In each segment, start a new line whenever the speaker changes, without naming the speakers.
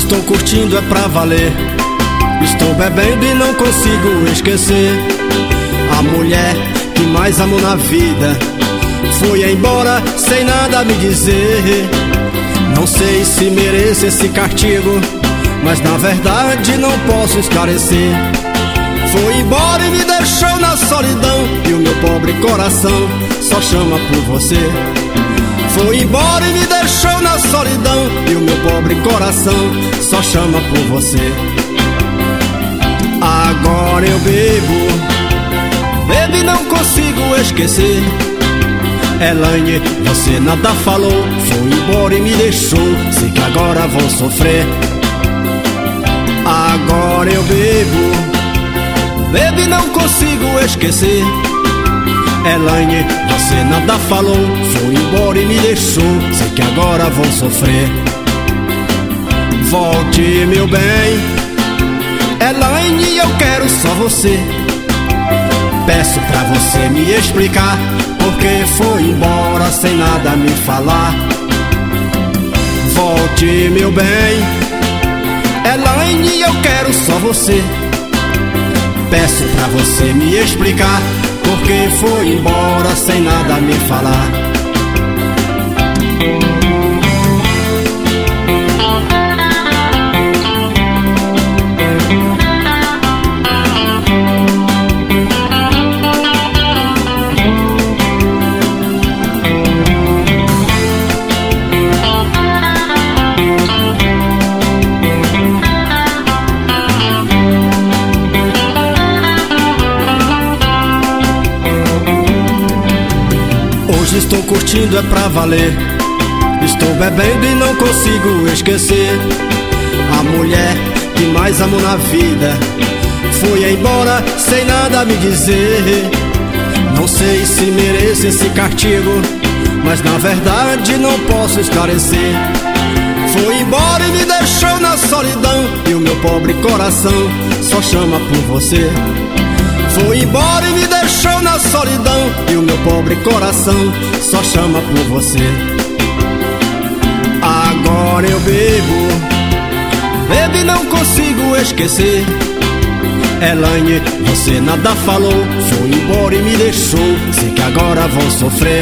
estou curtindo é pra valer. Estou bebendo e não consigo esquecer a mulher que mais amo na vida. Foi embora sem nada me dizer. Não sei se mereço esse castigo, mas na verdade não posso esclarecer. Foi embora e me deixou na solidão, e o meu pobre coração só chama por você. Foi embora e me deixou na solidão, e o meu pobre coração só chama por você. Agora eu bebo e não consigo esquecer. Elaine, você nada falou, foi embora e me deixou, sei que agora vou sofrer. Agora eu bebo e não consigo esquecer. Elaine, você nada falou, foi embora e me deixou, sei que agora vou sofrer. Volte, meu bem, Elaine, eu quero só você. Peço pra você me explicar porque foi embora sem nada me falar. Volte, meu bem, Elaine, eu quero só você. Peço pra você me explicar porque foi embora sem nada me falar. Hoje estou curtindo é pra valer. Estou bebendo e não consigo esquecer a mulher que mais amo na vida. Foi embora sem nada me dizer. Não sei se mereço esse castigo, mas na verdade não posso esclarecer. Foi embora e me deixou na solidão, e o meu pobre coração só chama por você. Foi embora e me deixou na solidão, e o meu pobre coração só chama por você. Agora eu bebo e não consigo esquecer. Elaine, você nada falou, foi embora e me deixou, sei que agora vou sofrer.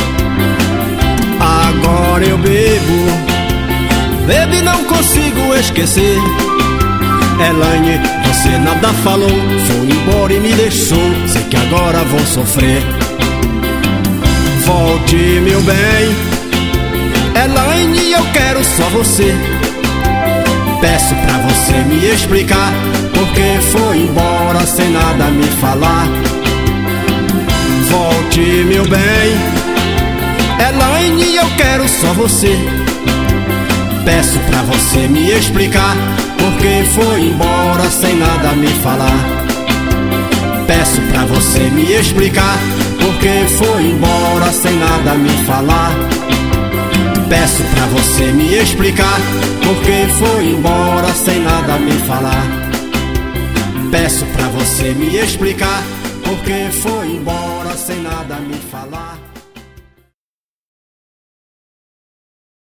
Agora eu bebo e não consigo esquecer. Elaine, você nada falou, foi embora e me deixou, sei que agora vou sofrer. Volte, meu bem, Elaine, eu quero só você. Peço pra você me explicar porque foi embora sem nada me falar. Volte, meu bem, Elaine, eu quero só você. Peço pra você me explicar porque foi embora sem nada me falar. Peço pra você me explicar porque foi embora sem nada me falar. Peço pra você me explicar porque foi embora sem nada me falar. Peço pra você me explicar porque foi embora sem nada me falar.